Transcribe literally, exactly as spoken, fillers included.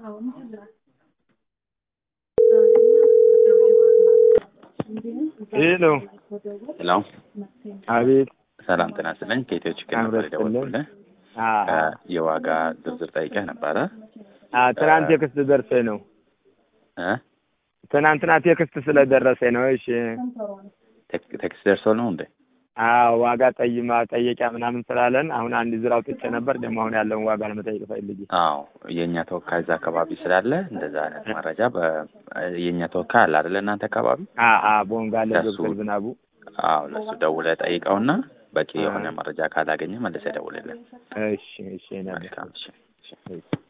ሄሎ ሄሎ አቤት ሰላም ጤና ይስጥልኝ። ከኢትዮ ችግር ነበር የደወልኩልህ። የዋጋ ዝርዝር ጠይቀህ ነበረ? አዎ ትናንት ቴክስት ደርሰኝ ነው እ ትናንትና ቴክስት ስለደረሰኝ ነው። እሺ ቴክስት ደርሶ ነው እንዴ? አዎ ዋጋ ጠይማ ጠየቂያ ምናምን ስላለን አሁን አንድ ዝር አውጥቼ ነበር። ደግሞ አሁን ያለውን ዋጋ ለመጠየቅ ፈልጌ። አዎ የኛ ተወካይ እዛ አካባቢ ስላለ እንደዛ አይነት መረጃ የኛ ተወካይ አለ አይደል እናንተ አካባቢ? አዎ አዎ ቦንጋለ ዶክተር ዝናቡ። አዎ ለሱ ደውለህ ጠይቀውና በቂ የሆነ መረጃ ካላገኘ መልሰህ ደውልልን። እሺ እሺ ነበር። መልካም እሺ።